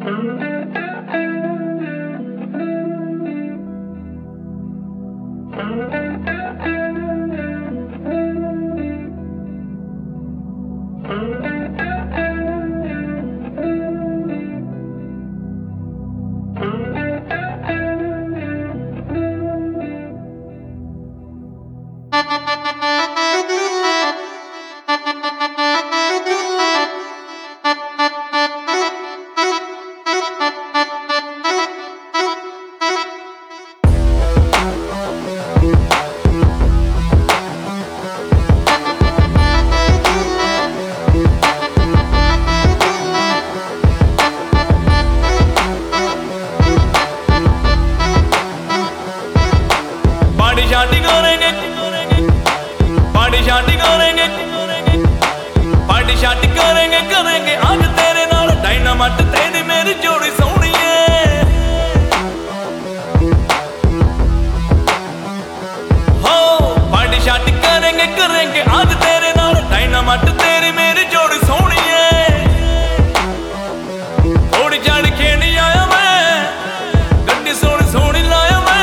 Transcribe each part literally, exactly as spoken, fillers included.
शादी करेंगे पार्टी शादी करेंगे पार्टी शादी करेंगे करेंगे आज तेरे नाल डायनामाइट तेरी मेरी जोड़ी सोहनी है हो पार्टी शादी करेंगे करेंगे आज तेरे नाल डायनामाइट तेरी मेरी जोड़ी सोहनी है थोड़ी जान खेलनी आया मैं गड्डी सोहनी सोहनी लाया मैं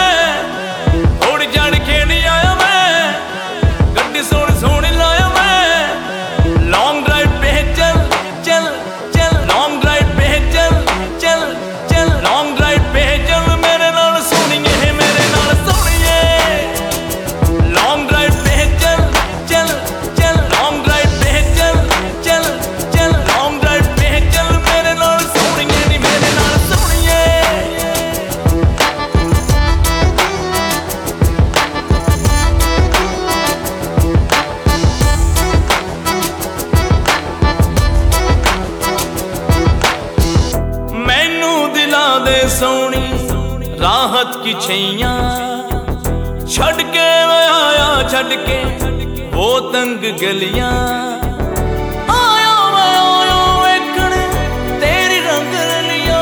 सोनी राहत की छैया छड़ के मैं आया छड़ के वो तंग गलियां आया मैं आया वेखण तेरी रंग रलियां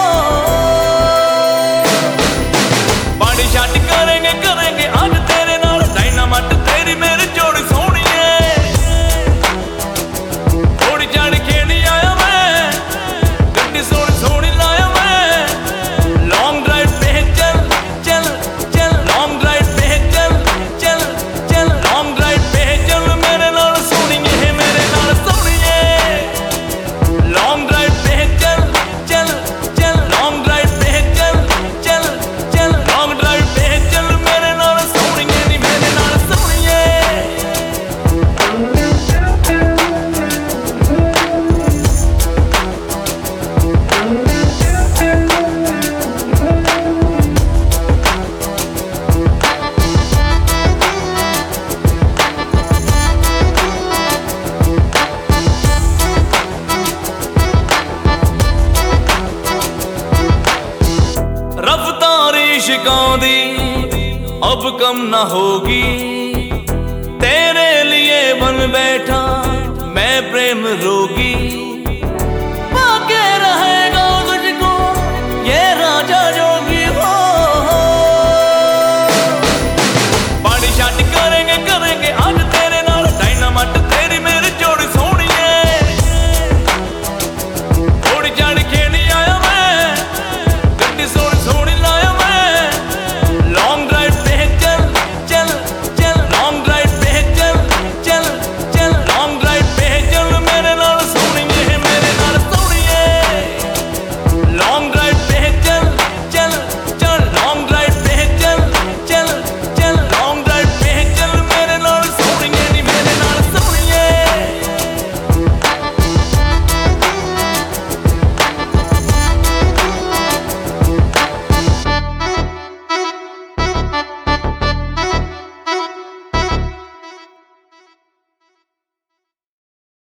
पार्टी शादी करेंगे करेंगे आज तेरे नाल डायनामाइट तेरी मेरी जोड़ी सोहनी है थोड़ी जान खेलनी आया मैं गड्डी सोहनी सोहनी लाया इश्क़ों दी अब कम न होगी तेरे लिए बन बैठा मैं प्रेम रोगी